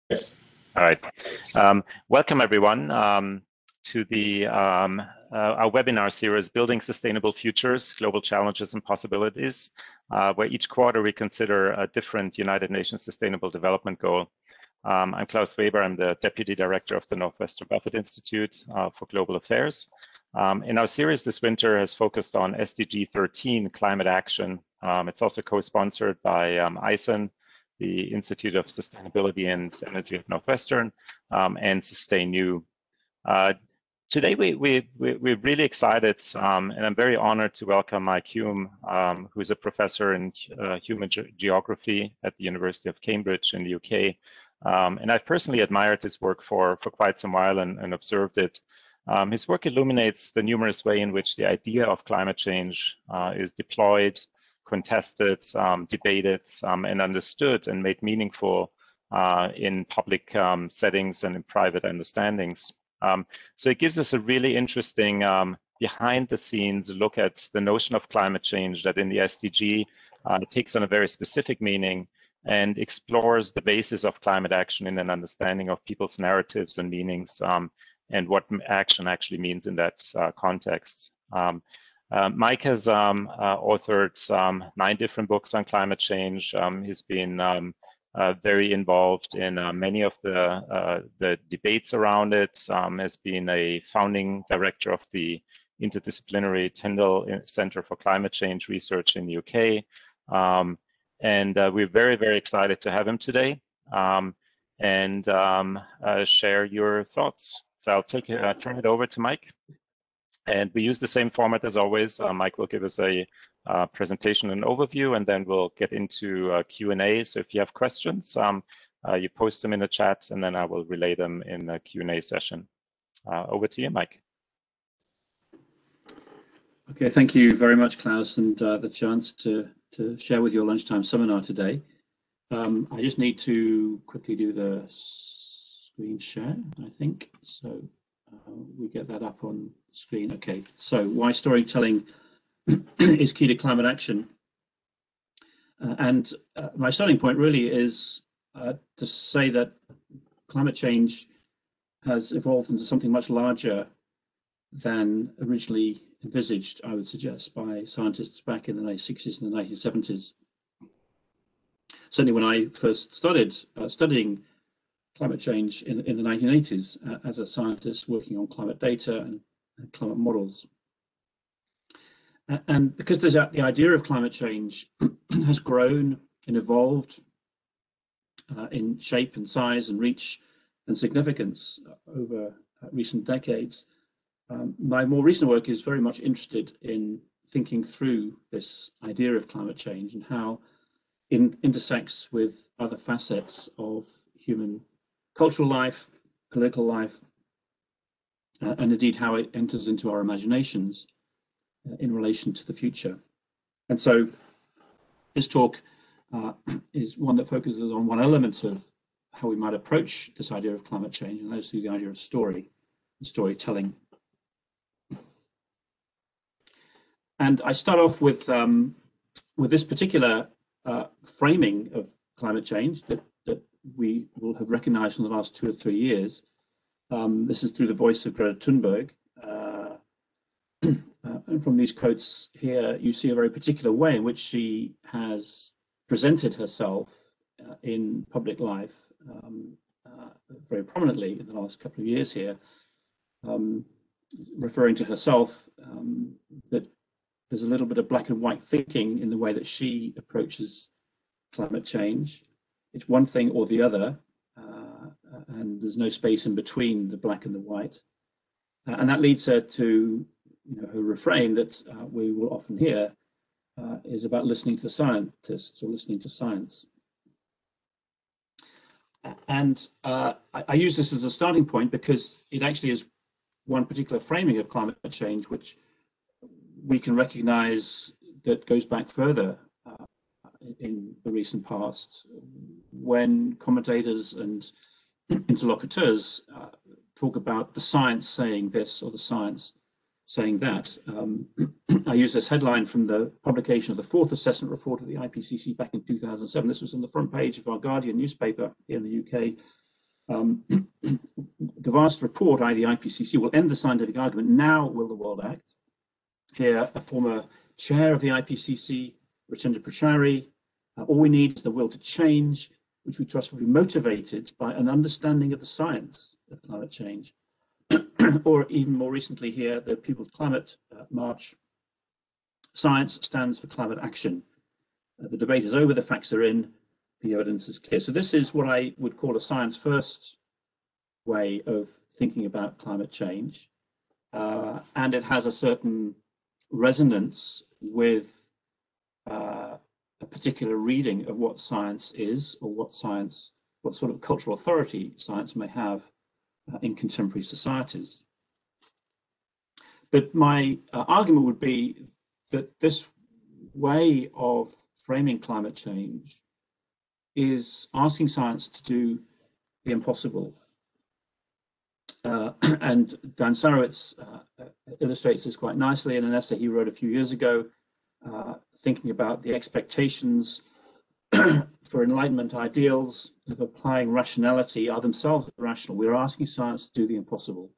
Yes. All right. Welcome everyone to the our webinar series, Building Sustainable Futures, Global Challenges and Possibilities, where each quarter we consider a different United Nations Sustainable Development Goal. I'm Klaus Weber. I'm the Deputy Director of the Northwestern Buffett Institute for Global Affairs. In our series this winter has focused on SDG 13, climate action. It's also co-sponsored by ISON, the Institute of Sustainability and Energy at Northwestern, and SustainU. Today we're really excited, and I'm very honored to welcome Mike Hume, who's a professor in human geography at the University of Cambridge in the UK. And I've personally admired his work for quite some while and observed it. His work illuminates the numerous ways in which the idea of climate change is deployed, contested, debated, and understood and made meaningful in public settings and in private understandings. So it gives us a really interesting behind the scenes look at the notion of climate change that in the SDG takes on a very specific meaning and explores the basis of climate action in an understanding of people's narratives and meanings and what action actually means in that context. Mike has authored 9 different books on climate change. He's been very involved in many of the debates around it, has been a founding director of the interdisciplinary Tyndall Center for Climate Change Research in the UK. And we're very, very excited to have him today and share your thoughts. So I'll turn it over to Mike. And we use the same format as always. Mike will give us a presentation and overview, and then we'll get into Q&A. So if you have questions, you post them in the chat, and then I will relay them in the Q&A session. Over to you, Mike. Okay, thank you very much, Klaus, and the chance to share with your lunchtime seminar today. I just need to quickly do the screen share, I think. So we get that up on screen. Okay, so why storytelling is key to climate action. And my starting point really is to say that climate change has evolved into something much larger than originally envisaged, I would suggest, by scientists back in the 1960s and the 1970s. Certainly when I first started studying climate change in the 1980s as a scientist working on climate data and climate models. And because the idea of climate change has grown and evolved in shape and size and reach and significance over recent decades, my more recent work is very much interested in thinking through this idea of climate change and how it intersects with other facets of human cultural life, political life, and indeed how it enters into our imaginations in relation to the future. And so this talk is one that focuses on one element of how we might approach this idea of climate change, and that is through the idea of story and storytelling. And I start off with this particular framing of climate change that we will have recognized in the last 2 or 3 years. This is through the voice of Greta Thunberg. And from these quotes here, you see a very particular way in which she has presented herself in public life very prominently in the last couple of years here, referring to herself that there's a little bit of black and white thinking in the way that she approaches climate change. It's one thing or the other, and there's no space in between the black and the white. And that leads her to her refrain that we will often hear is about listening to scientists or listening to science. And I use this as a starting point because it actually is one particular framing of climate change which we can recognize that goes back further in the recent past, when commentators and interlocutors talk about the science saying this or the science saying that. I use this headline from the publication of the 4th assessment report of the IPCC back in 2007. This was on the front page of our Guardian newspaper here in the UK. The vast report, i.e. the IPCC, will end the scientific argument. Now will the world act? Here, a former chair of the IPCC, Rajendra Pachauri, all we need is the will to change, which we trust will be motivated by an understanding of the science of climate change. Or even more recently here, the People's Climate March. Science stands for climate action. The debate is over, the facts are in, the evidence is clear. So this is what I would call a science-first way of thinking about climate change. And it has a certain resonance with a particular reading of what science is, or what sort of cultural authority science may have in contemporary societies. But my argument would be that this way of framing climate change is asking science to do the impossible. And Dan Sarowitz illustrates this quite nicely in an essay he wrote a few years ago, thinking about the expectations for Enlightenment ideals of applying rationality are themselves irrational. We're asking science to do the impossible,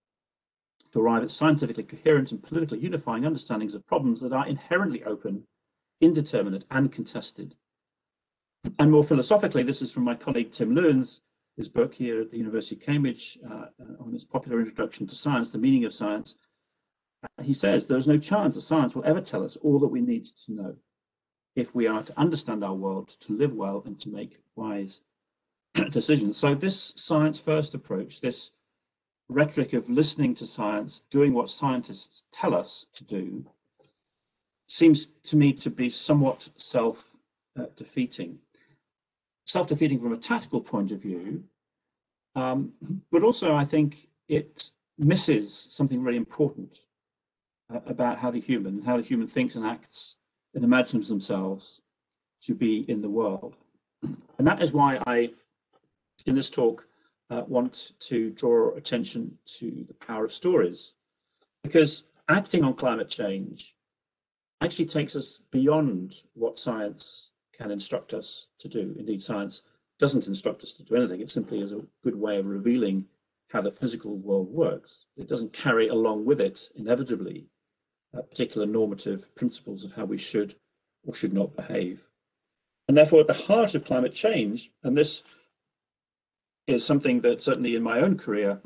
to arrive at scientifically coherent and politically unifying understandings of problems that are inherently open, indeterminate, and contested. And more philosophically, this is from my colleague Tim Lewins, his book here at the University of Cambridge on his popular introduction to science, The Meaning of Science. He says there is no chance that science will ever tell us all that we need to know if we are to understand our world, to live well, and to make wise decisions. So this science-first approach, this rhetoric of listening to science, doing what scientists tell us to do, seems to me to be somewhat self-defeating. Self-defeating from a tactical point of view, but also I think it misses something really important about how the human thinks and acts and imagines themselves to be in the world. And that is why I, in this talk, want to draw attention to the power of stories, because acting on climate change actually takes us beyond what science can instruct us to do. Indeed, science doesn't instruct us to do anything. It simply is a good way of revealing how the physical world works. It doesn't carry along with it, inevitably, particular normative principles of how we should or should not behave. And therefore, at the heart of climate change, and this is something that certainly in my own career,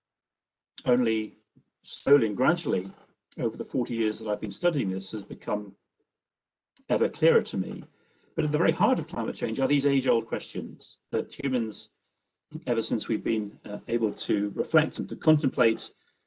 only slowly and gradually over the 40 years that I've been studying this has become ever clearer to me. But at the very heart of climate change are these age-old questions that humans, ever since we've been able to reflect and to contemplate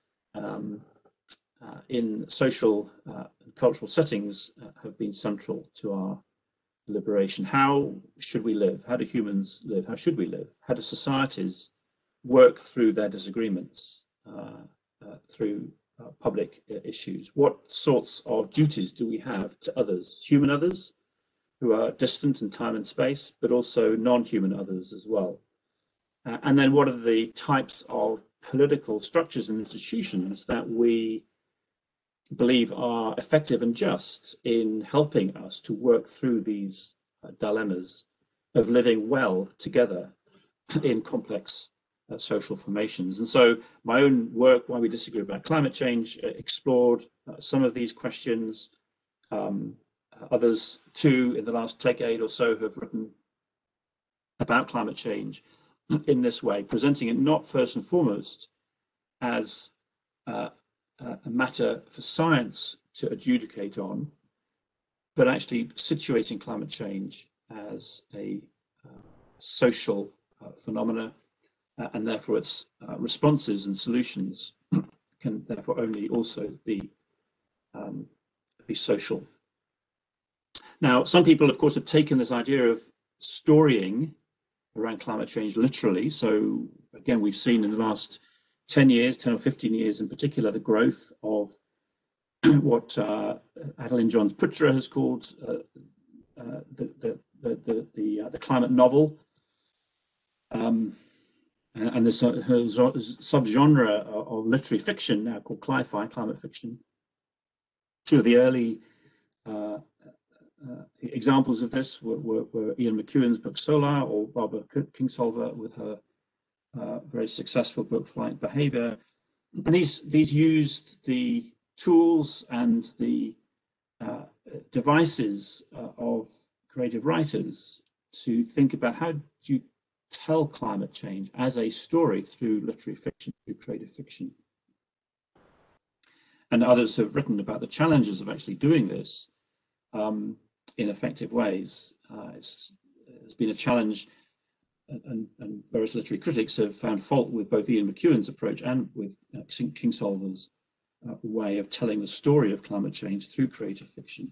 in social and cultural settings, have been central to our liberation. How should we live? How do humans live? How should we live? How do societies work through their disagreements, through public issues? What sorts of duties do we have to others, human others who are distant in time and space, but also non-human others as well? And then what are the types of political structures and institutions that we believe are effective and just in helping us to work through these dilemmas of living well together in complex social formations? And so my own work, Why We Disagree About Climate Change, explored some of these questions. Others too, in the last decade or so, have written about climate change in this way, presenting it not first and foremost as a matter for science to adjudicate on, but actually situating climate change as a social phenomena, and therefore its responses and solutions can therefore only also be social. Now, some people, of course, have taken this idea of storying around climate change literally. So again, we've seen in the last 10 or 15 years in particular, the growth of what Adeline Jones-Puttra has called the climate novel. And there's a subgenre of literary fiction now called cli-fi, climate fiction. Two of the early examples of this were Ian McEwan's book Solar, or Barbara Kingsolver with her very successful book, Flight Behavior. And these used the tools and the devices of creative writers to think about how do you tell climate change as a story through literary fiction, through creative fiction. And others have written about the challenges of actually doing this in effective ways. It's been a challenge, and various literary critics have found fault with both Ian McEwan's approach and with Kingsolver's way of telling the story of climate change through creative fiction.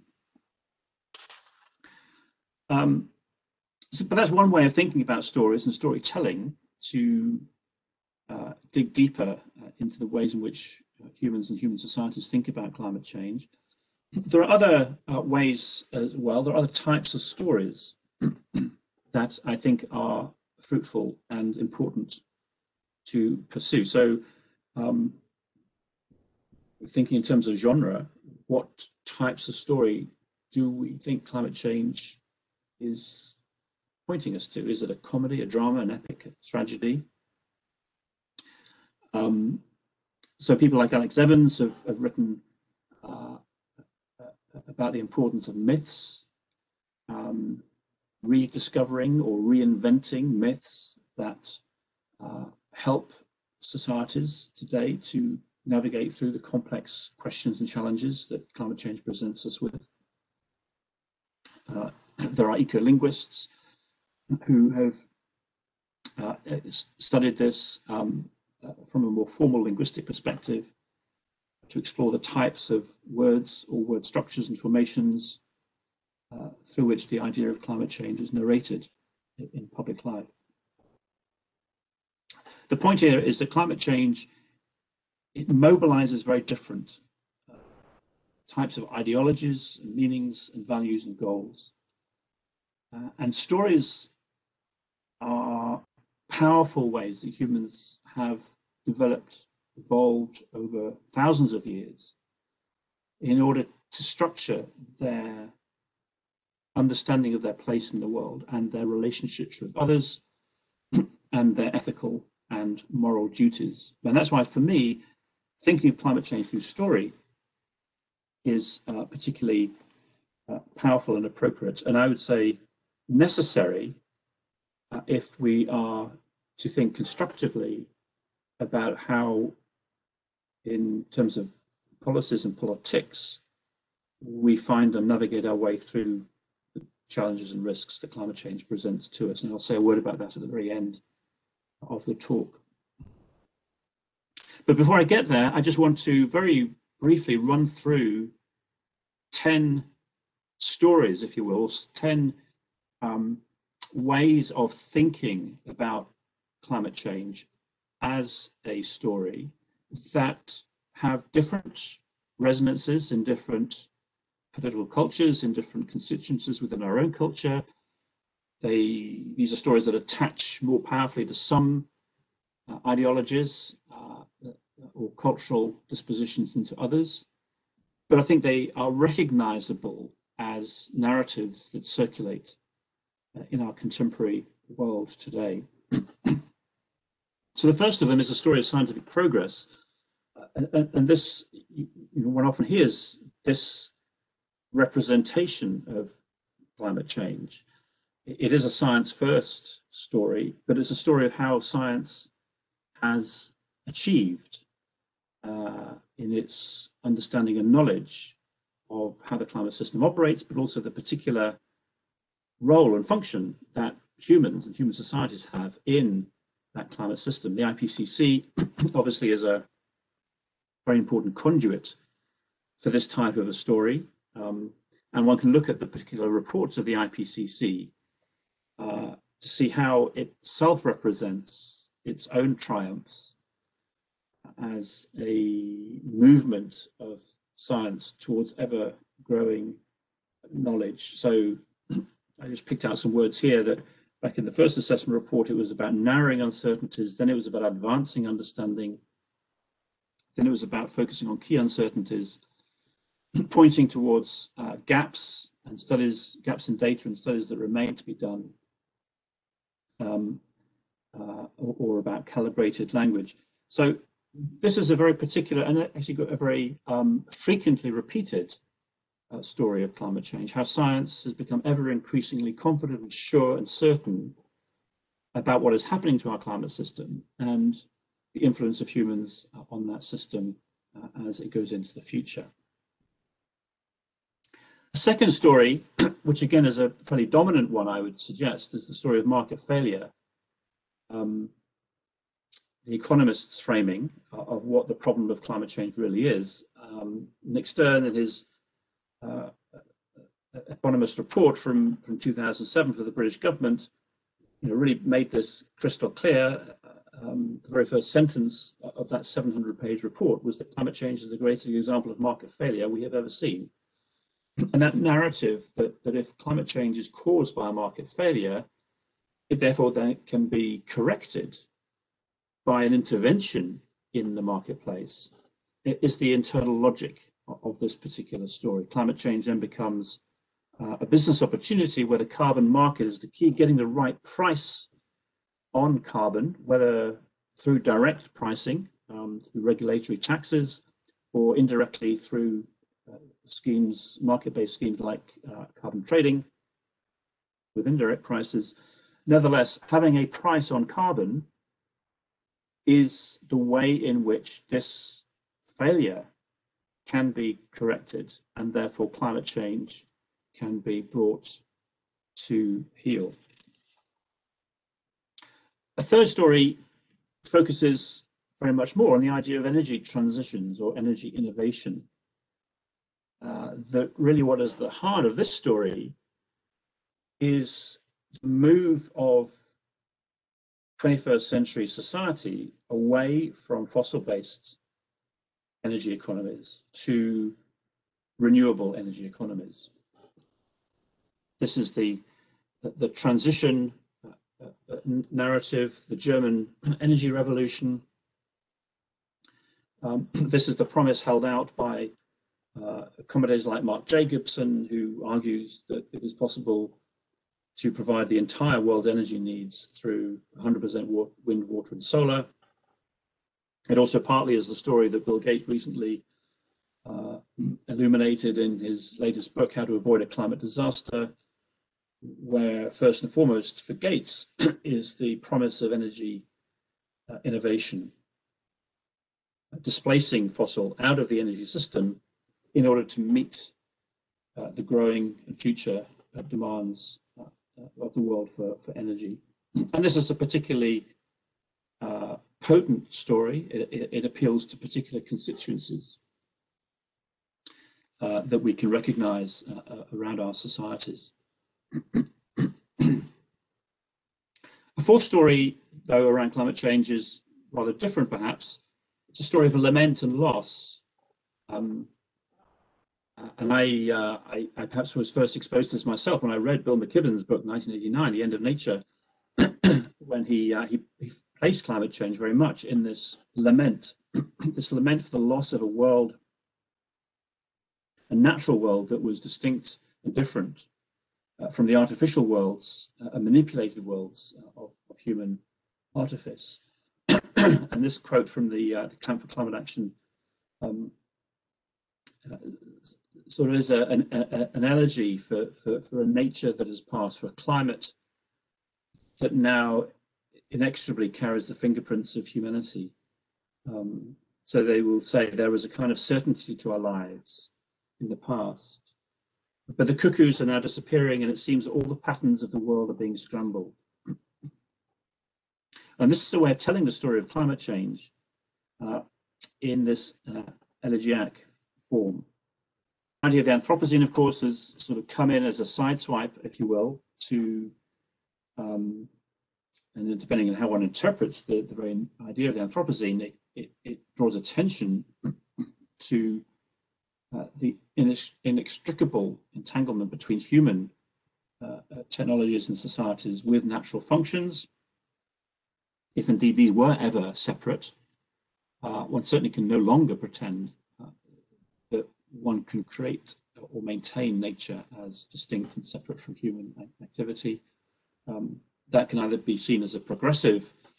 But that's one way of thinking about stories and storytelling, to dig deeper into the ways in which humans and human societies think about climate change. There are other ways as well. There are other types of stories that I think are fruitful and important to pursue. So thinking in terms of genre, what types of story do we think climate change is pointing us to? Is it a comedy, a drama, an epic, a tragedy? So people like Alex Evans have written about the importance of myths, rediscovering or reinventing myths that help societies today to navigate through the complex questions and challenges that climate change presents us with. There are ecolinguists who have studied this from a more formal linguistic perspective to explore the types of words or word structures and formations through which the idea of climate change is narrated in public life. The point here is that climate change, it mobilizes very different types of ideologies, and meanings, and values and goals. And stories are powerful ways that humans have developed, evolved over thousands of years in order to structure their understanding of their place in the world and their relationships with others and their ethical and moral duties. And that's why, for me, thinking of climate change through story is particularly powerful and appropriate, and I would say necessary if we are to think constructively about how, in terms of policies and politics, we find and navigate our way through the challenges and risks that climate change presents to us. And I'll say a word about that at the very end of the talk. But before I get there, I just want to very briefly run through 10 stories, if you will, 10 ways of thinking about climate change as a story that have different resonances in different political cultures, in different constituencies within our own culture. These are stories that attach more powerfully to some ideologies or cultural dispositions than to others. But I think they are recognizable as narratives that circulate in our contemporary world today. So the first of them is the story of scientific progress. And this, one often hears this representation of climate change. It is a science-first story, but it's a story of how science has achieved in its understanding and knowledge of how the climate system operates, but also the particular role and function that humans and human societies have in that climate system. The IPCC obviously is a very important conduit for this type of a story. And one can look at the particular reports of the IPCC to see how it self-represents its own triumphs as a movement of science towards ever-growing knowledge. So I just picked out some words here that back in the first assessment report, it was about narrowing uncertainties, then it was about advancing understanding, then it was about focusing on key uncertainties, pointing towards gaps and studies, gaps in data and studies that remain to be done. or about calibrated language. So this is a very particular and actually got a very frequently repeated story of climate change, how science has become ever increasingly confident and sure and certain about what is happening to our climate system and the influence of humans on that system as it goes into the future. The second story, which again is a fairly dominant one, I would suggest, is the story of market failure. The Economist's framing of what the problem of climate change really is. Nick Stern, in his Economist report from 2007 for the British government, really made this crystal clear. The very first sentence of that 700-page report was that climate change is the greatest example of market failure we have ever seen. And that narrative that if climate change is caused by a market failure, it therefore then can be corrected by an intervention in the marketplace, is the internal logic of this particular story. Climate change then becomes a business opportunity where the carbon market is the key, getting the right price on carbon, whether through direct pricing, through regulatory taxes, or indirectly through schemes, market-based schemes like carbon trading with indirect prices. Nevertheless, having a price on carbon is the way in which this failure can be corrected, and therefore climate change can be brought to heel. A third story focuses very much more on the idea of energy transitions or energy innovation. That really what is the heart of this story is the move of 21st century society away from fossil-based energy economies to renewable energy economies. This is the transition narrative, the German energy revolution. This is the promise held out by commentators like Mark Jacobson, who argues that it is possible to provide the entire world energy needs through 100% wind, water, and solar. It also partly is the story that Bill Gates recently illuminated in his latest book, How to Avoid a Climate Disaster, where first and foremost for Gates is the promise of energy innovation, displacing fossil out of the energy system in order to meet the growing and future demands of the world for energy. And this is a particularly potent story. It appeals to particular constituencies that we can recognize around our societies. A fourth story, though, around climate change is rather different, perhaps. It's a story of lament and loss. And I perhaps was first exposed to this myself when I read Bill McKibben's book, 1989, The End of Nature, when he placed climate change very much in this lament, this lament for the loss of a world, a natural world that was distinct and different from the artificial worlds and manipulated worlds of human artifice. And this quote from the Camp for Climate Action sort of is an elegy for a nature that has passed, for a climate that now inexorably carries the fingerprints of humanity. So they will say there was a kind of certainty to our lives in the past, but the cuckoos are now disappearing, and it seems all the patterns of the world are being scrambled. And this is a way of telling the story of climate change in this elegiac form. The idea of the Anthropocene, of course, has sort of come in as a sideswipe, if you will, to, and depending on how one interprets the very idea of the Anthropocene, it draws attention to the inextricable entanglement between human technologies and societies with natural functions. If indeed these were ever separate, one certainly can no longer pretend that one can create or maintain nature as distinct and separate from human activity. That can either be seen as a progressive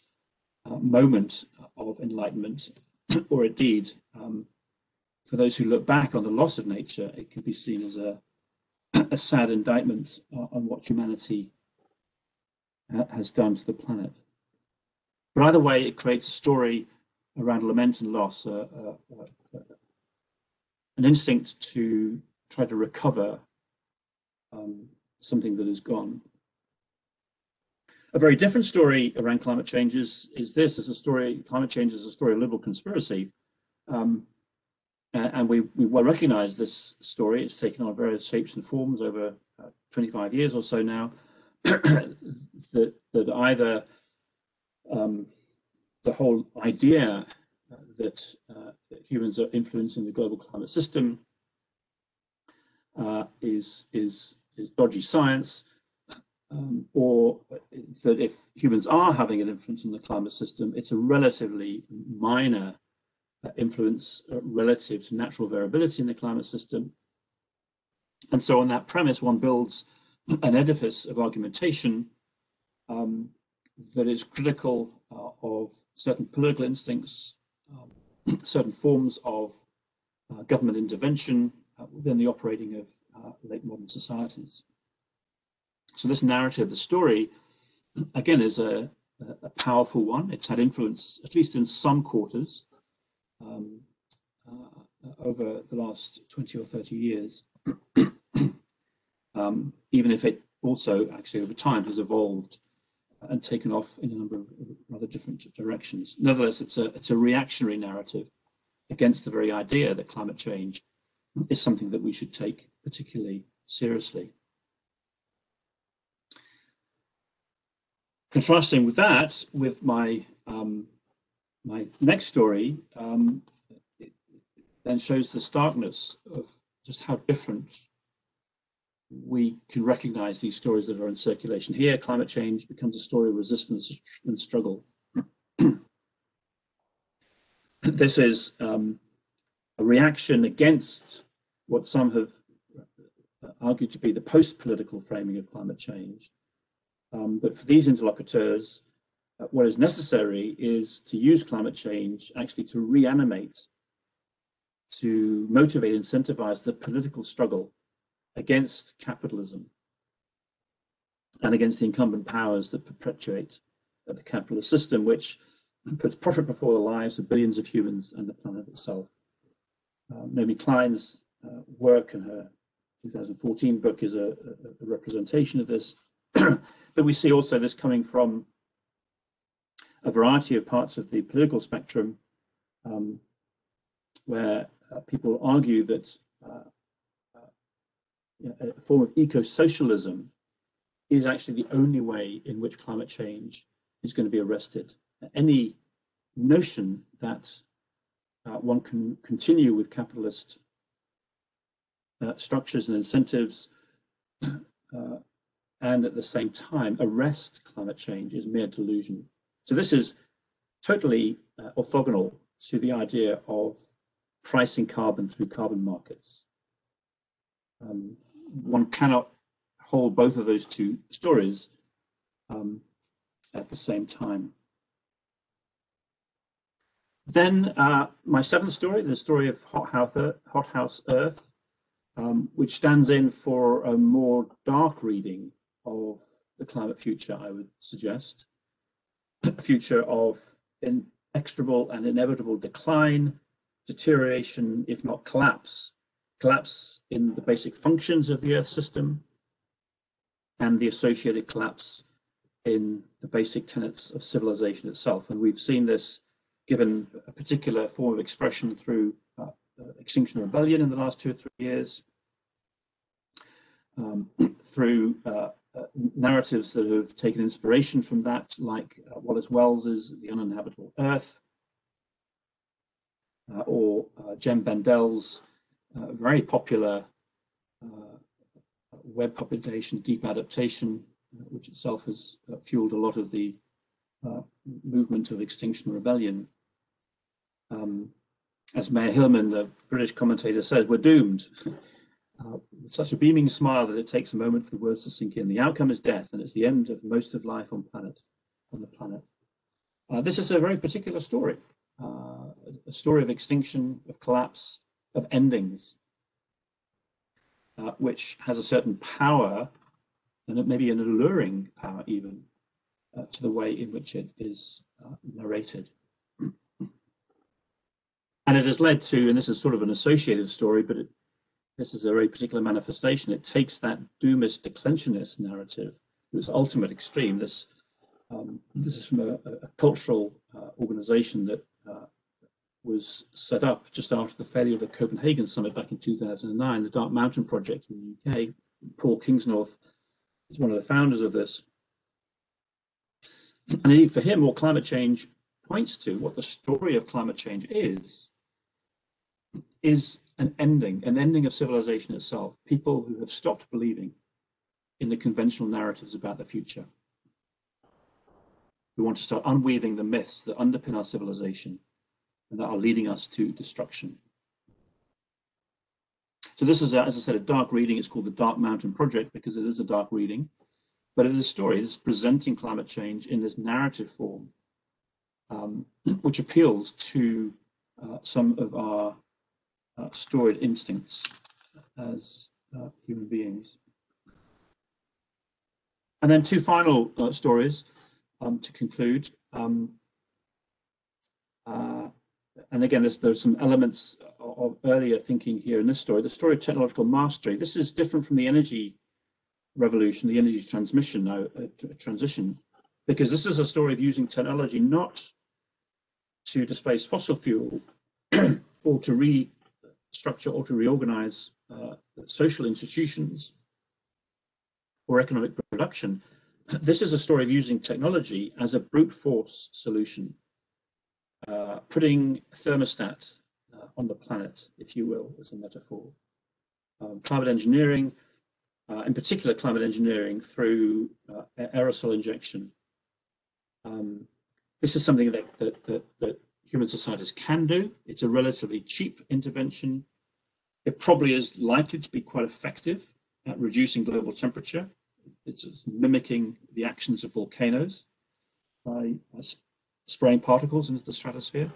moment of enlightenment, or indeed, for those who look back on the loss of nature, it can be seen as a sad indictment on what humanity has done to the planet. But either way, it creates a story around lament and loss, an instinct to try to recover something that is gone. A very different story around climate change is this: is a story. Climate change is a story of liberal conspiracy, and we well recognize this story. It's taken on various shapes and forms over 25 years or so now. that either the whole idea that humans are influencing the global climate system is dodgy science, or that if humans are having an influence on the climate system, it's a relatively minor influence relative to natural variability in the climate system. And so on that premise, one builds an edifice of argumentation that is critical of certain political instincts, certain forms of government intervention within the operating of late modern societies. So this narrative, the story, again, is a powerful one. It's had influence, at least in some quarters, over the last 20 or 30 years, even if it also actually over time has evolved and taken off in a number of rather different directions. Nevertheless, it's a reactionary narrative against the very idea that climate change is something that we should take particularly seriously. Contrasting with that, with my my next story, it then shows the starkness of just how different we can recognize these stories that are in circulation. Here, climate change becomes a story of resistance and struggle. This is a reaction against what some have argued to be the post-political framing of climate change. But for these interlocutors, what is necessary is to use climate change actually to reanimate, to motivate, incentivize the political struggle against capitalism and against the incumbent powers that perpetuate the capitalist system, which puts profit before the lives of billions of humans and the planet itself. Naomi Klein's work in her 2014 book is a representation of this. But we see also this coming from a variety of parts of the political spectrum, where people argue that a form of eco-socialism is actually the only way in which climate change is going to be arrested. Any notion that one can continue with capitalist structures and incentives and at the same time arrest climate change is mere delusion. So this is totally orthogonal to the idea of pricing carbon through carbon markets. One cannot hold both of those two stories at the same time. Then my seventh story, the story of Hothouse Earth, which stands in for a more dark reading of the climate future, I would suggest. A future of inexorable and inevitable decline, deterioration, if not collapse in the basic functions of the Earth system, and the associated collapse in the basic tenets of civilization itself. And we've seen this given a particular form of expression through Extinction Rebellion in the last 2 or 3 years, through narratives that have taken inspiration from that, like Wallace Wells's The Uninhabitable Earth, or Jem Bendel's very popular web publication, Deep Adaptation, which itself has fueled a lot of the movement of Extinction Rebellion. As Mayer Hillman, the British commentator, says, we're doomed. With such a beaming smile that it takes a moment for the words to sink in. The outcome is death, and it's the end of most of life on the planet. This is a very particular story, a story of extinction, of collapse, of endings, which has a certain power, and maybe an alluring power even, to the way in which it is narrated. And it has led to, and this is sort of an associated story, but this is a very particular manifestation. It takes that doomist declensionist narrative, this ultimate extreme. This is from a cultural organization that was set up just after the failure of the Copenhagen summit back in 2009, the Dark Mountain Project in the UK. Paul Kingsnorth is one of the founders of this. And indeed, for him, what climate change points to, what the story of climate change is an ending of civilization itself. People who have stopped believing in the conventional narratives about the future. We want to start unweaving the myths that underpin our civilization and that are leading us to destruction. So this is, as I said, a dark reading. It's called the Dark Mountain Project because it is a dark reading, but it is a story. It is presenting climate change in this narrative form, which appeals to some of our storied instincts as human beings. And then two final stories to conclude. And again, there's some elements of earlier thinking here in this story, the story of technological mastery. This is different from the energy revolution, the energy transition, because this is a story of using technology not to displace fossil fuel or to restructure or to reorganize social institutions or economic production. This is a story of using technology as a brute force solution, putting a thermostat on the planet, if you will, as a metaphor. Climate engineering, in particular climate engineering through aerosol injection. This is something that human societies can do. It's a relatively cheap intervention. It probably is likely to be quite effective at reducing global temperature. It's mimicking the actions of volcanoes by spraying particles into the stratosphere.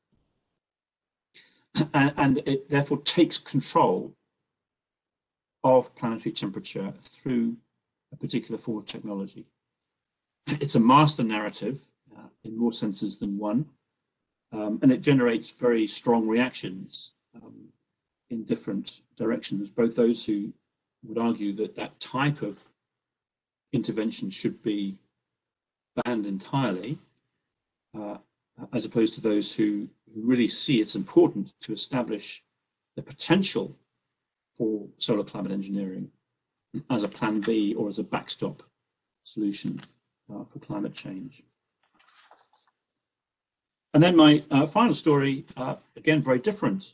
And it therefore takes control of planetary temperature through a particular form of technology. It's a master narrative in more senses than one, and it generates very strong reactions in different directions. Both those who would argue that that type of intervention should be banned entirely, as opposed to those who really see it's important to establish the potential for solar climate engineering as a plan B or as a backstop solution for climate change. And then my final story, again, very different,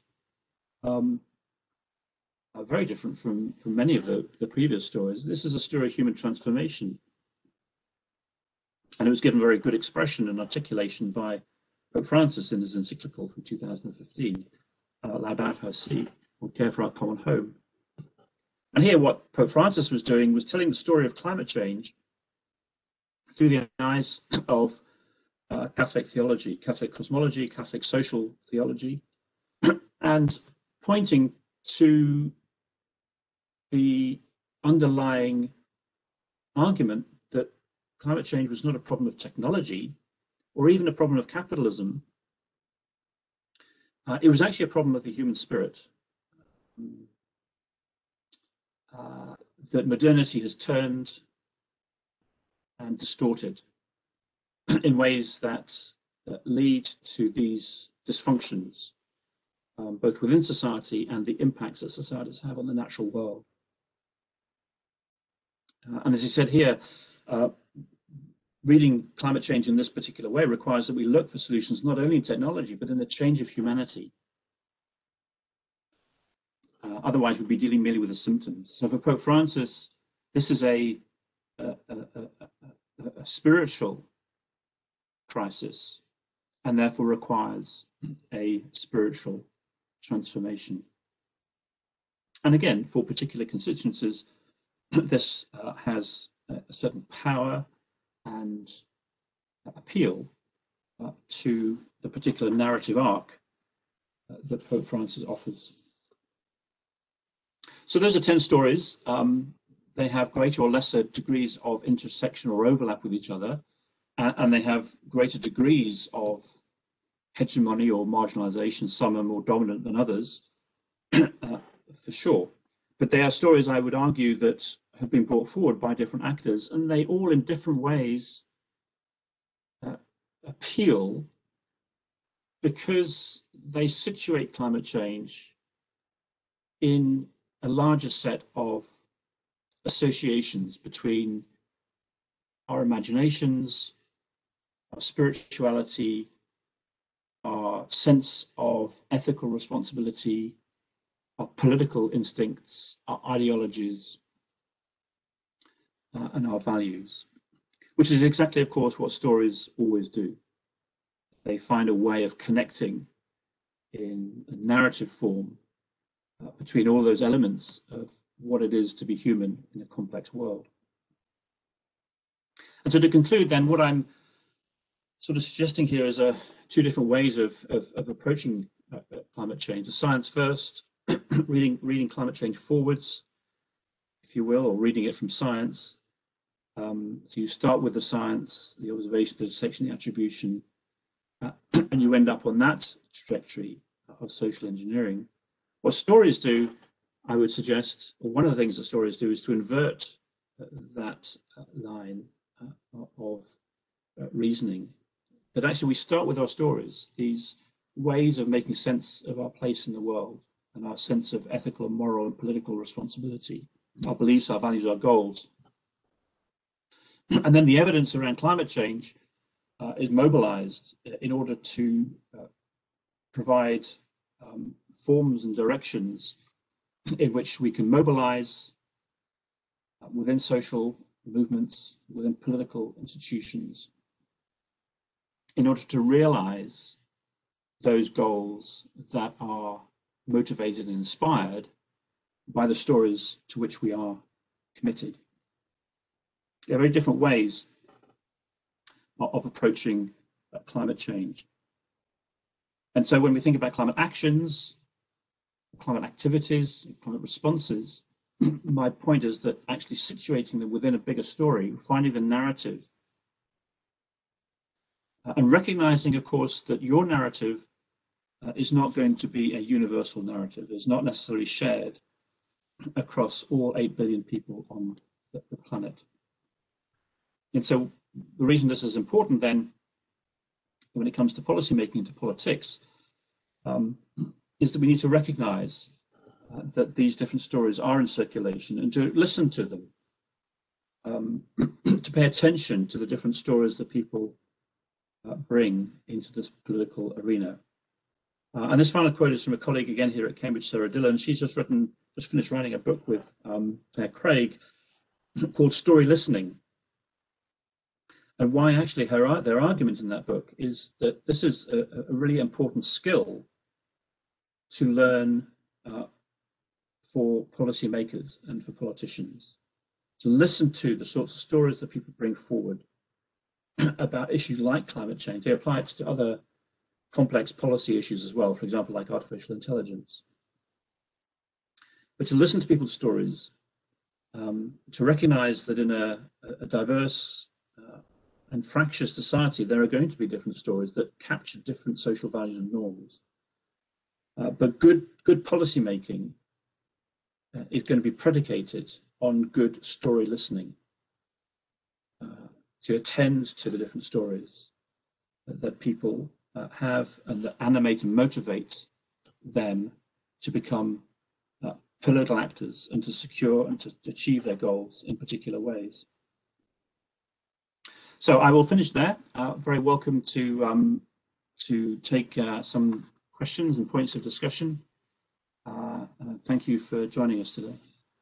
very different from many of the previous stories. This is a story of human transformation. And it was given very good expression and articulation by Pope Francis in his encyclical from 2015, Laudato Si, or Care for Our Common Home. And here what Pope Francis was doing was telling the story of climate change through the eyes of Catholic theology, Catholic cosmology, Catholic social theology, and pointing to the underlying argument that climate change was not a problem of technology or even a problem of capitalism. It was actually a problem of the human spirit that modernity has turned and distorted in ways that lead to these dysfunctions, both within society and the impacts that societies have on the natural world. And as he said here, reading climate change in this particular way requires that we look for solutions not only in technology, but in the change of humanity. Otherwise, we'd be dealing merely with the symptoms. So for Pope Francis, this is a spiritual crisis and therefore requires a spiritual transformation. And again, for particular constituencies, this has a certain power and appeal to the particular narrative arc that Pope Francis offers. So those are 10 stories. They have greater or lesser degrees of intersection or overlap with each other, and they have greater degrees of hegemony or marginalization. Some are more dominant than others, for sure. But they are stories, I would argue, that have been brought forward by different actors, and they all in different ways appeal because they situate climate change in a larger set of associations between our imaginations, our spirituality, our sense of ethical responsibility, our political instincts, our ideologies, and our values, which is exactly, of course, what stories always do. They find a way of connecting in a narrative form between all those elements of what it is to be human in a complex world. And so to conclude then, what I'm sort of suggesting here is two different ways of approaching climate change. The science first, reading climate change forwards, if you will, or reading it from science. So you start with the science, the observation, the detection, the attribution, and you end up on that trajectory of social engineering. What stories do, I would suggest, or one of the things that stories do, is to invert that line of reasoning. That actually we start with our stories, these ways of making sense of our place in the world and our sense of ethical, moral, and political responsibility, our beliefs, our values, our goals. And then the evidence around climate change is mobilized in order to provide forms and directions in which we can mobilize within social movements, within political institutions, in order to realize those goals that are motivated and inspired by the stories to which we are committed. There are very different ways of approaching climate change. And so when we think about climate actions, climate activities, climate responses, my point is that actually situating them within a bigger story, finding the narrative, and recognizing, of course, that your narrative is not going to be a universal narrative. It's not necessarily shared across all 8 billion people on the planet. And so the reason this is important then, when it comes to policymaking, to politics, is that we need to recognize that these different stories are in circulation and to listen to them, to pay attention to the different stories that people bring into this political arena. And this final quote is from a colleague again here at Cambridge, Sarah Dillon. She's just finished writing a book with Claire Craig called Story Listening. And why actually their argument in that book is that this is a really important skill to learn for policymakers and for politicians, to listen to the sorts of stories that people bring forward about issues like climate change. They apply it to other complex policy issues as well, for example, like artificial intelligence. But to listen to people's stories, to recognize that in a diverse and fractious society, there are going to be different stories that capture different social values and norms. But good policy making is going to be predicated on good story listening, to attend to the different stories that people have and that animate and motivate them to become political actors and to secure and to achieve their goals in particular ways. So I will finish there. Very welcome to take some questions and points of discussion. Thank you for joining us today.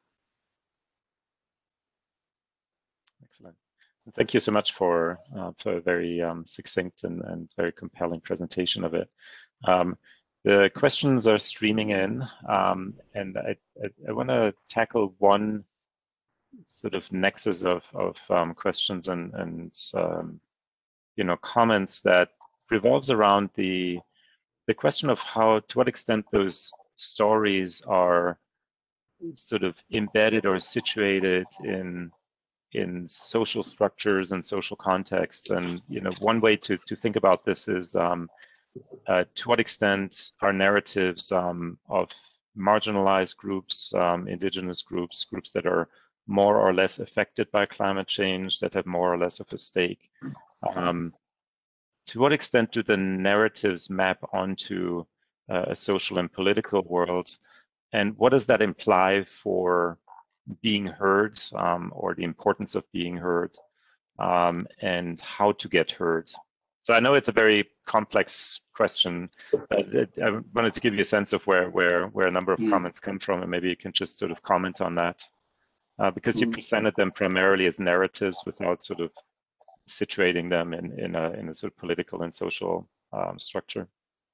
Excellent. Thank you so much for a very succinct and very compelling presentation of it. The questions are streaming in, and I want to tackle one sort of nexus of questions and comments that revolves around the question of how, to what extent those stories are sort of embedded or situated in social structures and social contexts. And one way to think about this is to what extent are narratives of marginalized groups, indigenous groups that are more or less affected by climate change, that have more or less of a stake. To what extent do the narratives map onto a social and political world? And what does that imply for being heard, or the importance of being heard, and how to get heard? So I know it's a very complex question, but I wanted to give you a sense of where a number of comments come from, and maybe you can just sort of comment on that, because you presented them primarily as narratives without sort of situating them in a sort of political and social structure.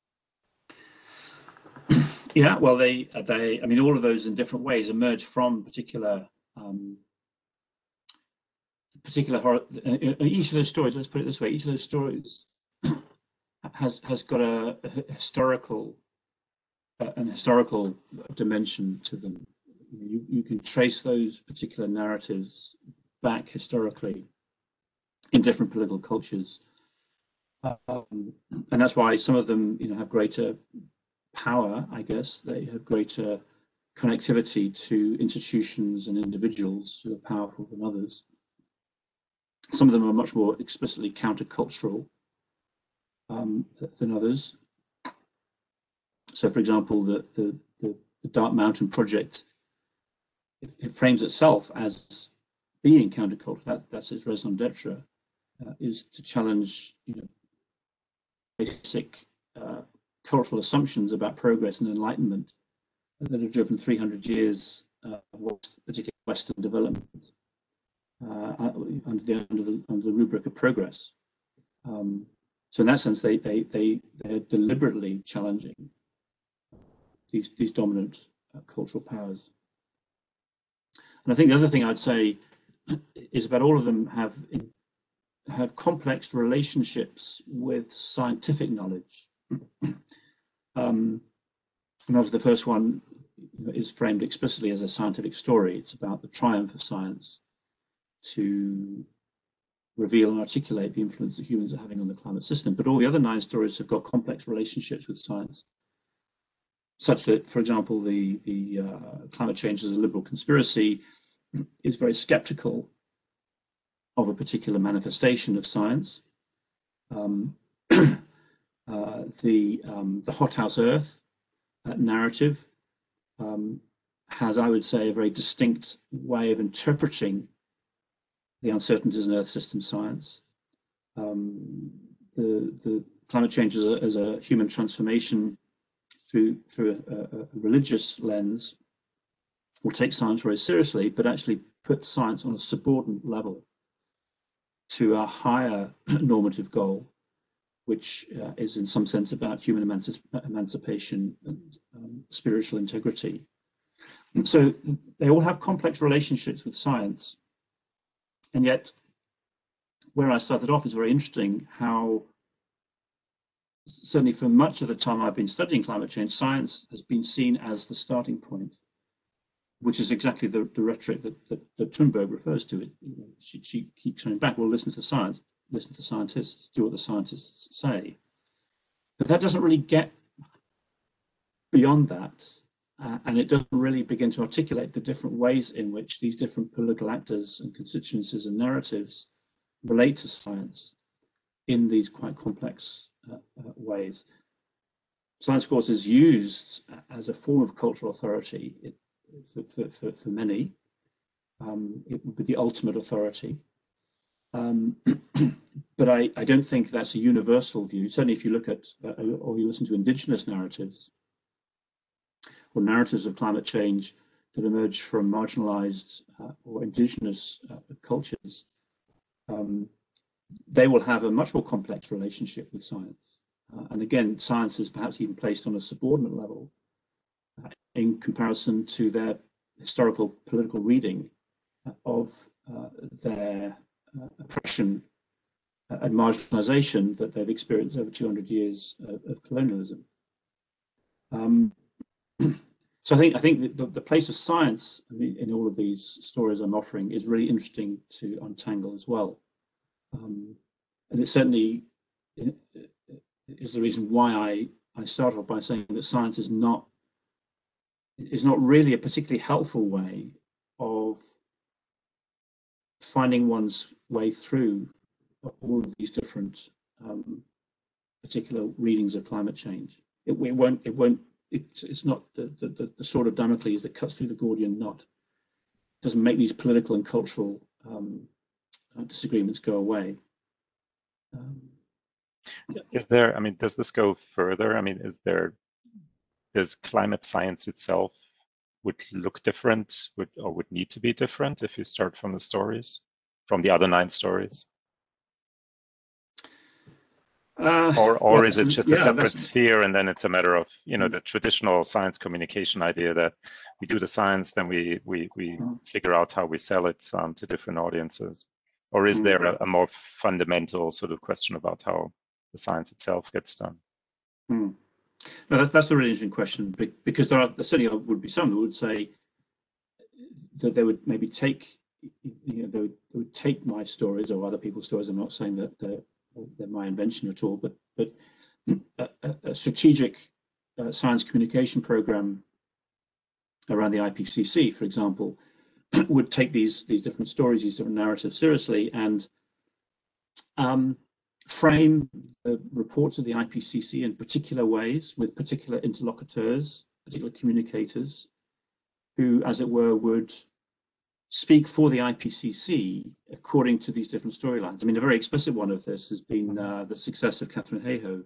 Yeah, well, they I mean, all of those in different ways emerge from particular each of those stories, let's put it this way, each of those stories has got a historical dimension to them. You can trace those particular narratives back historically in different political cultures, and that's why some of them have greater power, I guess. They have greater connectivity to institutions and individuals who are powerful than others. Some of them are much more explicitly countercultural than others. So, for example, the Dark Mountain Project, it frames itself as being countercultural. That's its raison d'etre, is to challenge basic cultural assumptions about progress and enlightenment that have driven 300 years of particularly Western development under the rubric of progress. So in that sense, they're deliberately challenging these dominant cultural powers. And I think the other thing I'd say is about all of them have complex relationships with scientific knowledge. And obviously the first one is framed explicitly as a scientific story. It's about the triumph of science to reveal and articulate the influence that humans are having on the climate system. But all the other 9 stories have got complex relationships with science, such that, for example, the climate change as a liberal conspiracy is very skeptical of a particular manifestation of science. The hothouse Earth narrative has, I would say, a very distinct way of interpreting the uncertainties in Earth system science. The climate change as a human transformation through a religious lens will take science very seriously, but actually put science on a subordinate level to a higher normative goal, which is in some sense about human emancipation and spiritual integrity. So they all have complex relationships with science. And yet, where I started off is very interesting, how certainly for much of the time I've been studying climate change, science has been seen as the starting point, which is exactly the rhetoric that Thunberg refers to. She keeps coming back, well, listen to science, listen to scientists, do what the scientists say. But that doesn't really get beyond that. And it doesn't really begin to articulate the different ways in which these different political actors and constituencies and narratives relate to science in these quite complex ways. Science, of course, is used as a form of cultural authority for many. It would be the ultimate authority. But I don't think that's a universal view. Certainly if you look at, or you listen to indigenous narratives, or narratives of climate change that emerge from marginalized or indigenous cultures, they will have a much more complex relationship with science. And again, science is perhaps even placed on a subordinate level in comparison to their historical political reading of their oppression and marginalization that they've experienced over 200 years of colonialism. So I think the place of science in all of these stories I'm offering is really interesting to untangle as well. And it certainly is the reason why I start off by saying that science is not really a particularly helpful way of finding one's way through all of these different particular readings of climate change. It's not the sword of Damocles that cuts through the Gordian knot. It doesn't make these political and cultural disagreements go away. Is there, I mean, does this go further? I mean, does climate science itself would look different, or would need to be different if you start from the stories, from the other 9 stories? Or is it just a separate sphere, and then it's a matter of, you know, the traditional science communication idea that we do the science, then we figure out how we sell it to different audiences? Or is there a more fundamental sort of question about how the science itself gets done? No, that's a really interesting question, because there certainly would be some who would say that they would maybe take, you know, they would take my stories or other people's stories. I'm not saying that they're my invention at all, but a strategic science communication program around the IPCC, for example, would take these different stories, these different narratives seriously, and frame the reports of the IPCC in particular ways, with particular interlocutors, particular communicators, who, as it were, would speak for the IPCC according to these different storylines. I mean, a very explicit one of this has been the success of Katharine Hayhoe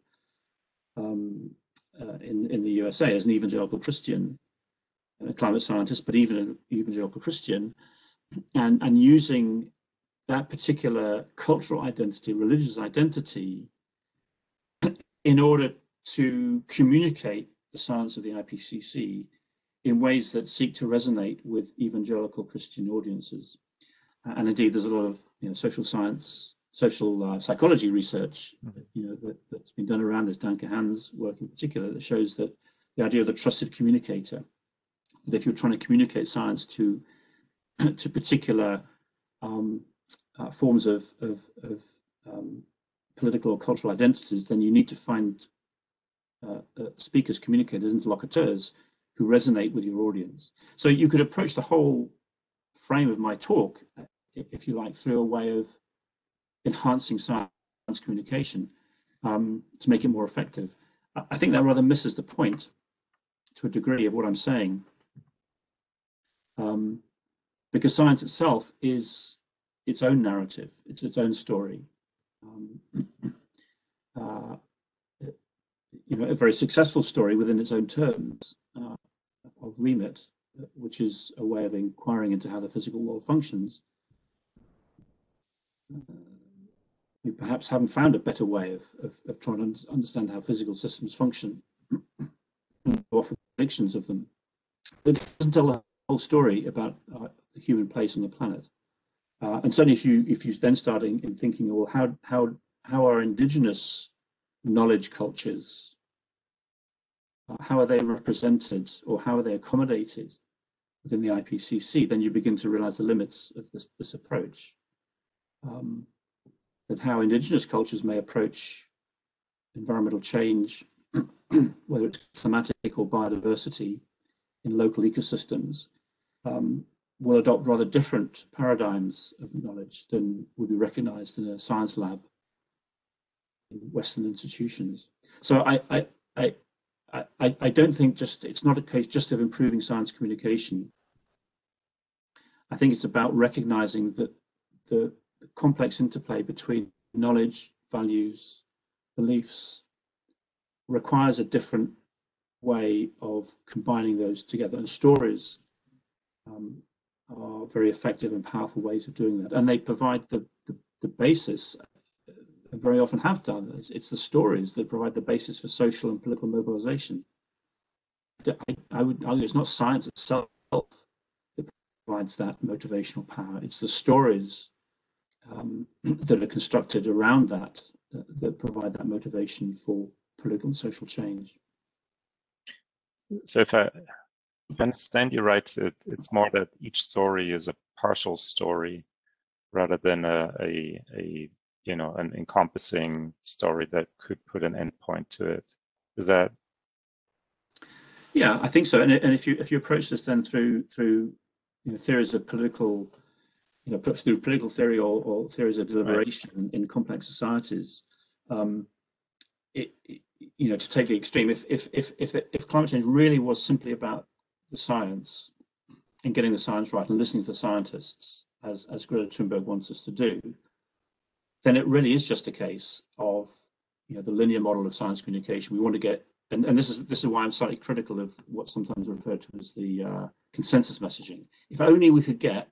in the USA as an evangelical Christian, a climate scientist, but even an evangelical Christian, and using that particular cultural identity, religious identity, in order to communicate the science of the IPCC in ways that seek to resonate with evangelical Christian audiences. And indeed, there's a lot of, you know, social science, social psychology research, you know, that's been done around this. Dan Kahan's work in particular, that shows that the idea of the trusted communicator, that if you're trying to communicate science to particular forms of political or cultural identities, then you need to find speakers, communicators, interlocutors who resonate with your audience. So you could approach the whole frame of my talk, if you like, through a way of enhancing science communication to make it more effective. I think that rather misses the point to a degree of what I'm saying, because science itself is its own narrative, it's its own story. You know, a very successful story within its own terms of remit, which is a way of inquiring into how the physical world functions. We perhaps haven't found a better way of trying to understand how physical systems function, offer predictions of them. It doesn't tell the whole story about the human place on the planet. And certainly, if you then start in thinking, well, how are indigenous knowledge cultures, how are they represented, or how are they accommodated within the IPCC, then you begin to realize the limits of this approach. That how indigenous cultures may approach environmental change, whether it's climatic or biodiversity in local ecosystems, will adopt rather different paradigms of knowledge than would be recognized in a science lab in Western institutions. So I don't think it's not a case just of improving science communication. I think it's about recognizing that the complex interplay between knowledge, values, beliefs requires a different way of combining those together. And stories are very effective and powerful ways of doing that. And they provide the basis, and very often have done. It's the stories that provide the basis for social and political mobilization. I would argue it's not science itself that provides that motivational power. It's the stories that are constructed around that, that provide that motivation for political and social change. So if I understand you right, it's more that each story is a partial story rather than a you know, an encompassing story that could put an endpoint to it. Is that? Yeah, I think so. And if you approach this then through you know, theories of political, you know, perhaps through political theory or theories of deliberation, right, in complex societies, you know, to take the extreme, if climate change really was simply about the science and getting the science right and listening to the scientists, as Greta Thunberg wants us to do, then it really is just a case of, you know, the linear model of science communication. We want to get, and this is why I'm slightly critical of what's sometimes referred to as the consensus messaging. If only we could get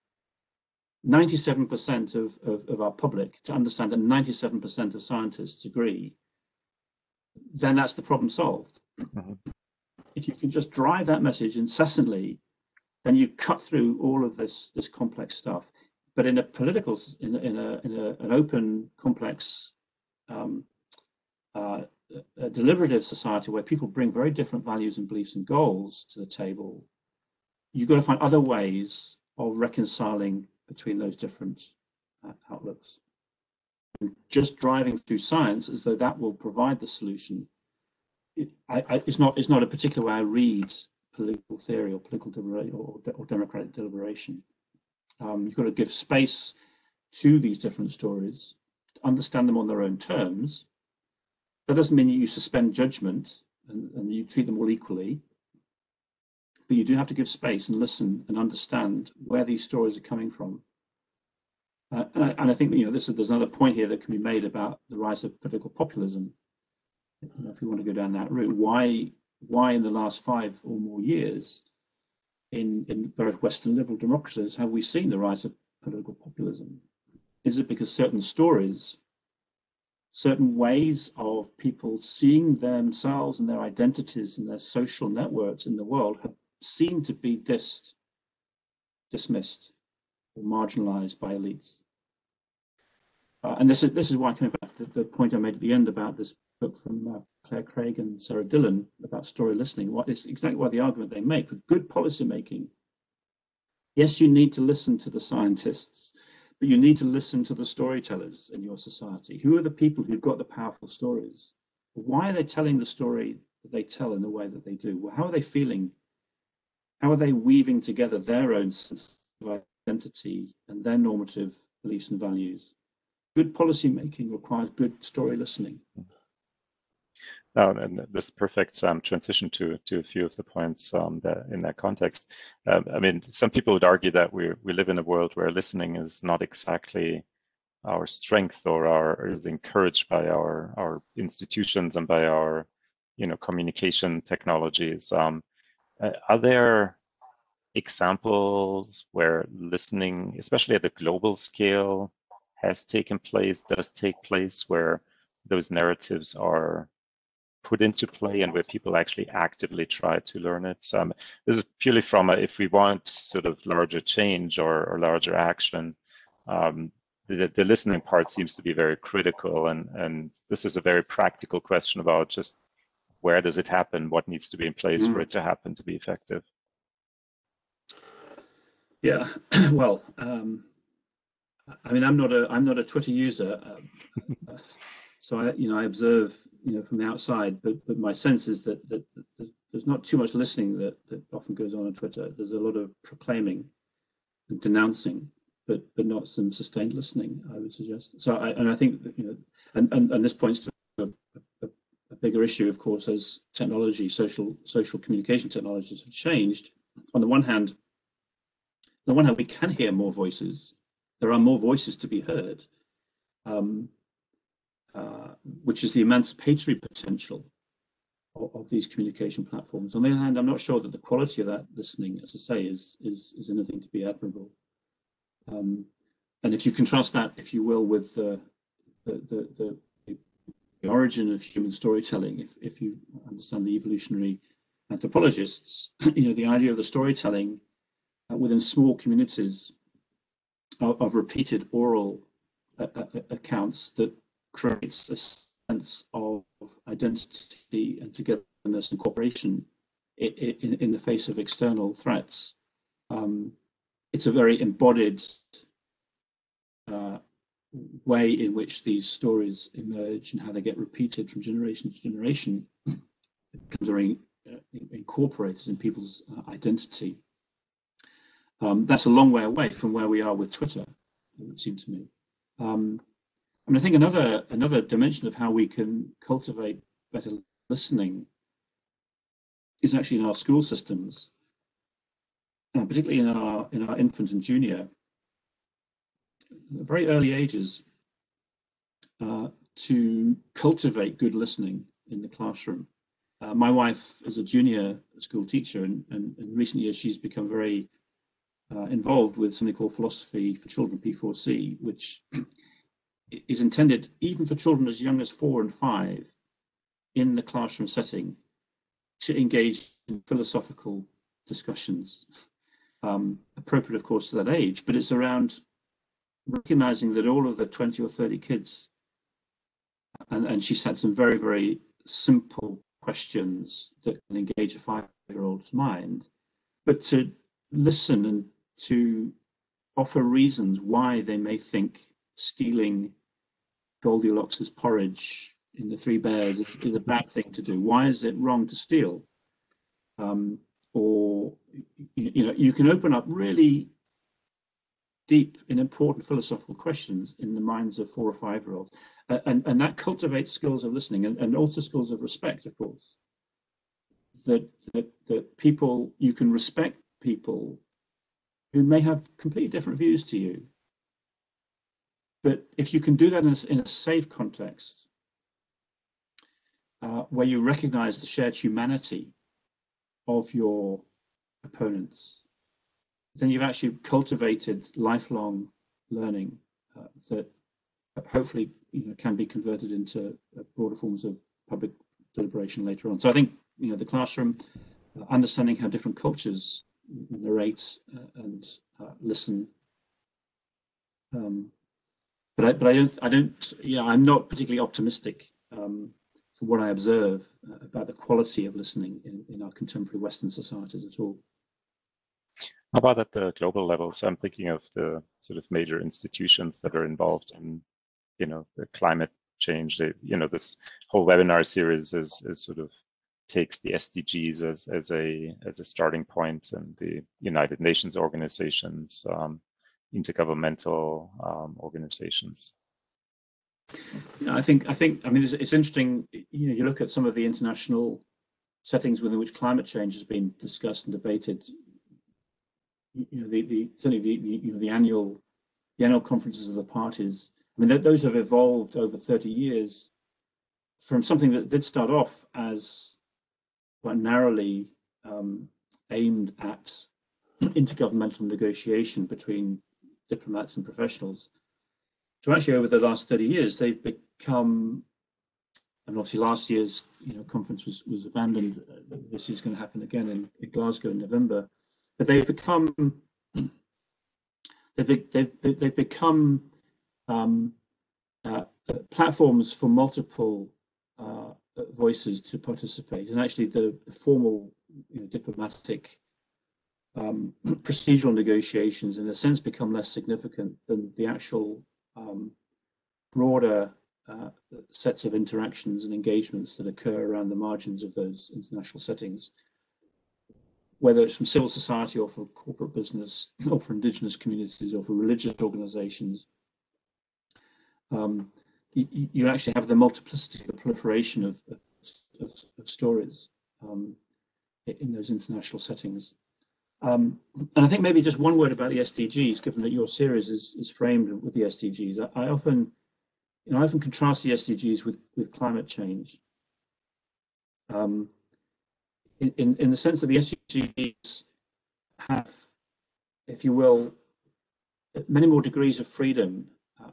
97% of our public to understand that 97% of scientists agree, then that's the problem solved. Mm-hmm. If you can just drive that message incessantly, then you cut through all of this complex stuff. But in a political, in an open, complex, a deliberative society where people bring very different values and beliefs and goals to the table, you've got to find other ways of reconciling between those different outlooks. And just driving through science as though that will provide the solution, it's not a particular way I read political theory or political deliberation or democratic deliberation. You've got to give space to these different stories, to understand them on their own terms. That doesn't mean you suspend judgment and you treat them all equally, but you do have to give space and listen and understand where these stories are coming from. And I think, you know, there's another point here that can be made about the rise of political populism. You know, if we want to go down that route, why in the last 5 or more years in both Western liberal democracies have we seen the rise of political populism? Is it because certain stories, certain ways of people seeing themselves and their identities and their social networks in the world have seemed to be dismissed or marginalized by elites? And this is why, coming back to the point I made at the end about this book from Claire Craig and Sarah Dillon about story listening, it's exactly why the argument they make for good policy making. Yes, you need to listen to the scientists, but you need to listen to the storytellers in your society. Who are the people who've got the powerful stories? Why are they telling the story that they tell in the way that they do? Well, how are they feeling? How are they weaving together their own sense of identity and their normative beliefs and values? Good policy making requires good story listening. And this perfect transition to a few of the points that in that context. I mean, some people would argue that we live in a world where listening is not exactly our strength or is encouraged by our institutions and by our, you know, communication technologies. Are there examples where listening, especially at a global scale, has taken place, does take place, where those narratives are put into play and where people actually actively try to learn it? This is purely from if we want sort of larger change or larger action, the listening part seems to be very critical, and this is a very practical question about just where does it happen, what needs to be in place for it to happen to be effective. Yeah, well, I mean, I'm not a Twitter user, so I observe, you know, from the outside. But my sense is that there's not too much listening that often goes on Twitter. There's a lot of proclaiming and denouncing, but not some sustained listening, I would suggest. So I think that, you know, and this points to a bigger issue, of course, as technology, social communication technologies have changed. On the one hand, we can hear more voices. There are more voices to be heard, which is the emancipatory potential of these communication platforms. On the other hand, I'm not sure that the quality of that listening, as I say, is anything to be admirable. And if you contrast that, if you will, with the origin of human storytelling, if you understand the evolutionary anthropologists, you know, the idea of the storytelling within small communities of repeated oral accounts that creates a sense of identity and togetherness and cooperation in the face of external threats. It's a very embodied way in which these stories emerge and how they get repeated from generation to generation. It becomes very incorporated in people's identity. That's a long way away from where we are with Twitter, it would seem to me. I think another dimension of how we can cultivate better listening is actually in our school systems, particularly in our infant and junior, very early ages, to cultivate good listening in the classroom. My wife is a junior school teacher, and in recent years she's become very involved with something called Philosophy for Children, P4C, which is intended even for children as young as 4 and 5 in the classroom setting to engage in philosophical discussions, appropriate, of course, to that age, but it's around recognizing that all of the 20 or 30 kids, and she set some very, very simple questions that can engage a 5-year-old's mind, but to listen and to offer reasons why they may think stealing Goldilocks's porridge in the Three Bears is a bad thing to do. Why is it wrong to steal? Or you can open up really deep and important philosophical questions in the minds of 4 or 5-year-olds, and that cultivates skills of listening and also skills of respect, of course. That people, you can respect people who may have completely different views to you, but if you can do that in a safe context, where you recognize the shared humanity of your opponents, then you've actually cultivated lifelong learning that hopefully can be converted into broader forms of public deliberation later on. So I think the classroom, understanding how different cultures narrate and listen. But I'm not particularly optimistic from what I observe about the quality of listening in our contemporary Western societies at all. How about at the global level? So I'm thinking of the sort of major institutions that are involved in, the climate change. This whole webinar series is sort of takes the SDGs as a starting point, and the United Nations organizations, intergovernmental organizations. Yeah, I think it's interesting. You look at some of the international settings within which climate change has been discussed and debated. The annual conferences of the parties. Those have evolved over 30 years from something that did start off as quite narrowly aimed at intergovernmental negotiation between diplomats and professionals, to actually over the last 30 years they've become, and obviously last year's conference was abandoned. This is going to happen again in Glasgow in November, but they've become platforms for multiple voices to participate, and actually the formal diplomatic procedural negotiations in a sense become less significant than the actual broader sets of interactions and engagements that occur around the margins of those international settings, whether it's from civil society or for corporate business or for indigenous communities or for religious organizations. You actually have the multiplicity, the proliferation of stories in those international settings. And I think maybe just one word about the SDGs, given that your series is framed with the SDGs. I often contrast the SDGs with climate change, in the sense that the SDGs have, if you will, many more degrees of freedom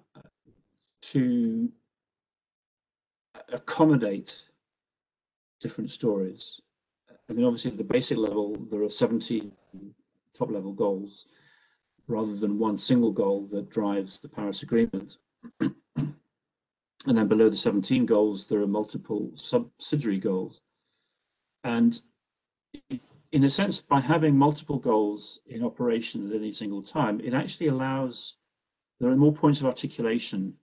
to accommodate different stories. Obviously at the basic level, there are 17 top-level goals rather than one single goal that drives the Paris Agreement. And then below the 17 goals, there are multiple subsidiary goals. And in a sense, by having multiple goals in operation at any single time, it actually allows, there are more points of articulation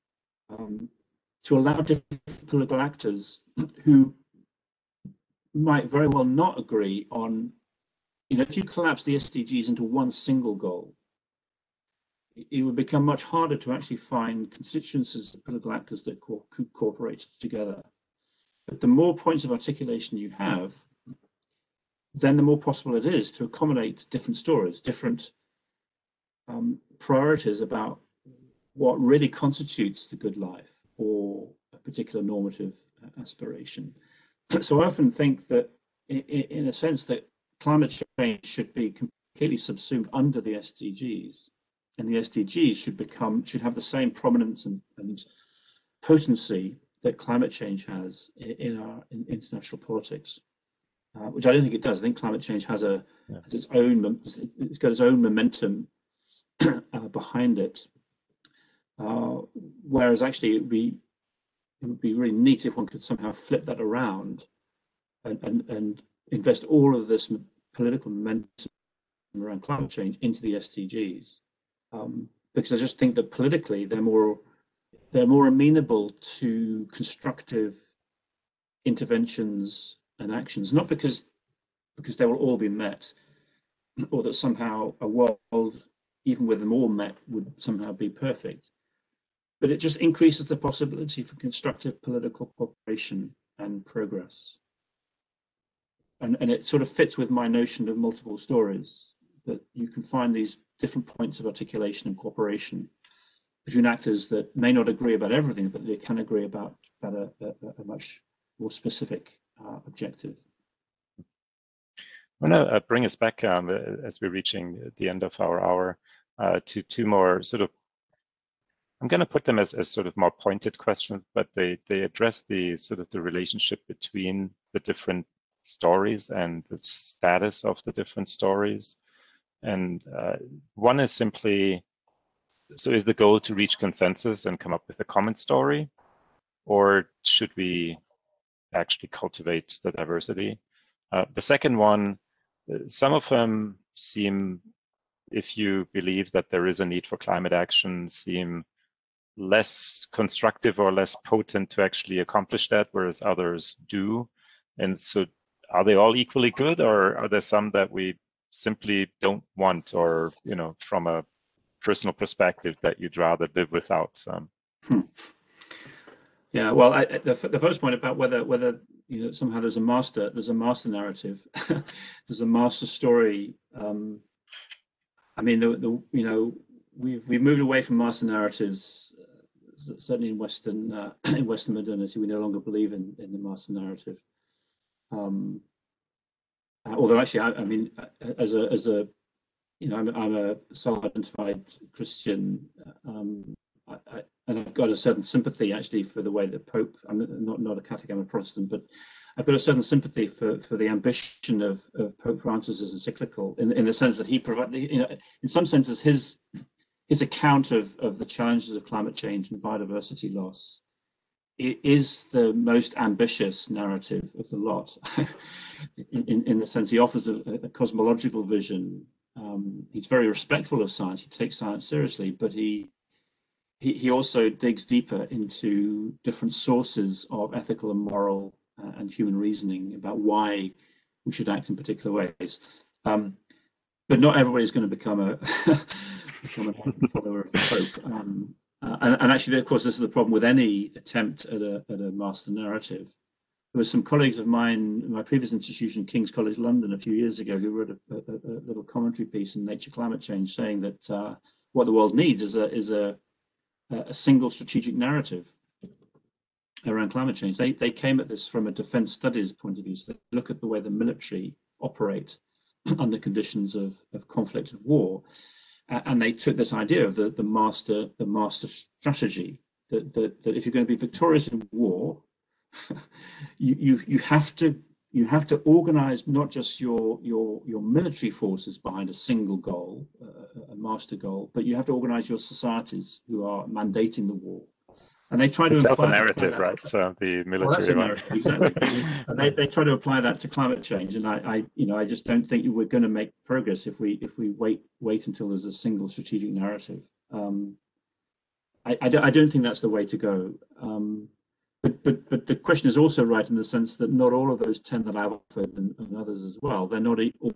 to allow different political actors who might very well not agree on, if you collapse the SDGs into one single goal, it would become much harder to actually find constituencies of political actors that could cooperate together. But the more points of articulation you have, then the more possible it is to accommodate different stories, different priorities about what really constitutes the good life or a particular normative aspiration. So I often think that, in a sense, that climate change should be completely subsumed under the SDGs. And the SDGs should have the same prominence and potency that climate change has in international politics, which I don't think it does. I think climate change has its own, it's got its own momentum behind it. Whereas actually it would be really neat if one could somehow flip that around and invest all of this political momentum around climate change into the SDGs. Because I just think that politically they're more amenable to constructive interventions and actions, not because they will all be met, or that somehow a world, even with them all met, would somehow be perfect. But it just increases the possibility for constructive political cooperation and progress. And it sort of fits with my notion of multiple stories, that you can find these different points of articulation and cooperation between actors that may not agree about everything, but they can agree about a much more specific objective. I want to bring us back as we're reaching the end of our hour to two more sort of, I'm going to put them as sort of more pointed questions, but they address the sort of the relationship between the different stories and the status of the different stories. And one is simply, so is the goal to reach consensus and come up with a common story, or should we actually cultivate the diversity? The second one, some of them seem, if you believe that there is a need for climate action, seem less constructive or less potent to actually accomplish that, whereas others do. And so are they all equally good, or are there some that we simply don't want, or, from a personal perspective, that you'd rather live without some? Yeah, well, the first point about whether somehow there's a master narrative, there's a master story. I mean, we've moved away from master narratives. Certainly in Western modernity, we no longer believe in the master narrative. Although actually, I mean, as a I'm a self-identified Christian, and I've got a certain sympathy actually for the way that Pope. I'm not a Catholic, I'm a Protestant, but I've got a certain sympathy for the ambition of Pope Francis's encyclical, in the sense that he provided, in some senses, his account of the challenges of climate change and biodiversity loss. It is the most ambitious narrative of the lot, in the sense he offers a cosmological vision. He's very respectful of science. He takes science seriously, but he also digs deeper into different sources of ethical and moral and human reasoning about why we should act in particular ways. But not everybody's going to become a follower of the Pope. And actually, of course, this is the problem with any attempt at a master narrative. There were some colleagues of mine in my previous institution, King's College London, a few years ago, who wrote a little commentary piece in Nature Climate Change, saying that what the world needs is a single strategic narrative around climate change. They came at this from a defense studies point of view. So they look at the way the military operate under conditions of conflict and war, and they took this idea of the master strategy, that if you're going to be victorious in war, you have to you have to organize not just your military forces behind a single goal, a master goal, but you have to organize your societies who are mandating the war. And they try to imply a narrative, right? So the military. Well, that's a narrative, exactly. And they try to apply that to climate change. And I just don't think we're going to make progress if we wait until there's a single strategic narrative. I don't think that's the way to go. But the question is also right in the sense that not all of those 10 that I've offered and others as well, they're not all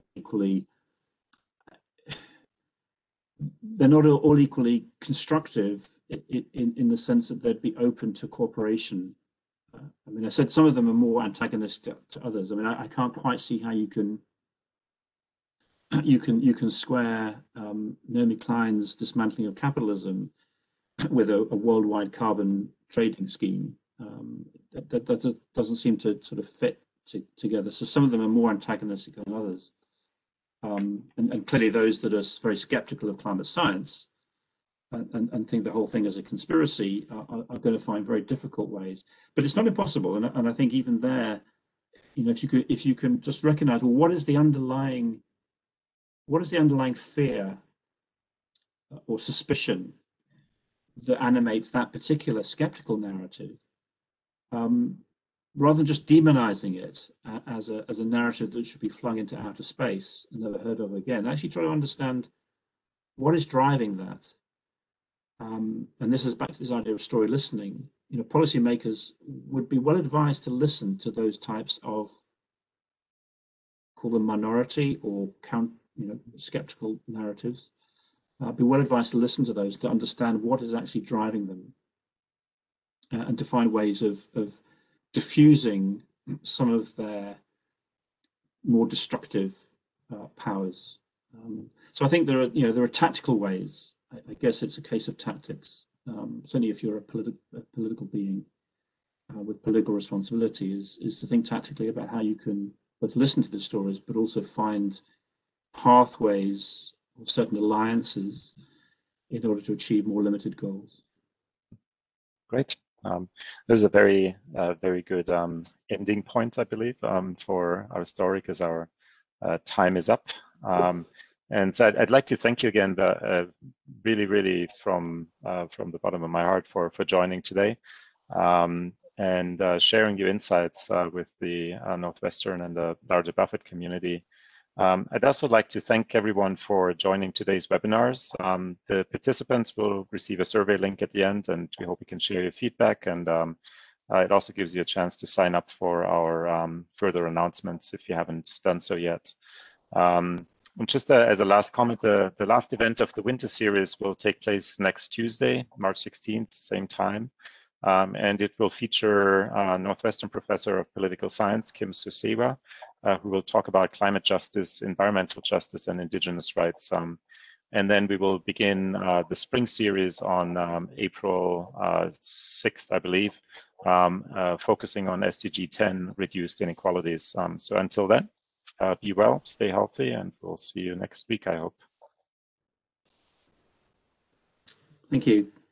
equally constructive in the sense that they'd be open to cooperation. I mean, I said some of them are more antagonistic to others. I mean, I can't quite see how you can square Naomi Klein's dismantling of capitalism with a worldwide carbon trading scheme. That doesn't seem to sort of fit together. So some of them are more antagonistic than others. And clearly those that are very skeptical of climate science and think the whole thing is a conspiracy are going to find very difficult ways. But it's not impossible. And I think even there, if you can just recognize, well, what is the underlying fear or suspicion that animates that particular skeptical narrative, rather than just demonizing it as a narrative that should be flung into outer space and never heard of again. Actually try to understand what is driving that. And this is back to this idea of story listening. Policymakers would be well advised to listen to those types of, call them minority or skeptical narratives. Be well advised to listen to those to understand what is actually driving them, and to find ways of diffusing some of their more destructive powers. So I think there are tactical ways. I guess it's a case of tactics. Certainly, if you're a political being with political responsibility, is to think tactically about how you can both listen to the stories, but also find pathways or certain alliances in order to achieve more limited goals. Great. This is a very, very good ending point, I believe, for our story, because our time is up. And so I'd like to thank you again, really, really from the bottom of my heart for joining today and sharing your insights with the Northwestern and the larger Buffett community. I'd also like to thank everyone for joining today's webinars. The participants will receive a survey link at the end, and we hope you can share your feedback. And it also gives you a chance to sign up for our further announcements if you haven't done so yet. And just as a last comment, the last event of the winter series will take place next Tuesday, March 16th, same time. And it will feature Northwestern Professor of Political Science, Kim Susewa, who will talk about climate justice, environmental justice, and indigenous rights. And then we will begin the spring series on April 6th, I believe, focusing on SDG 10, reduced inequalities. So until then, be well, stay healthy, and we'll see you next week, I hope. Thank you.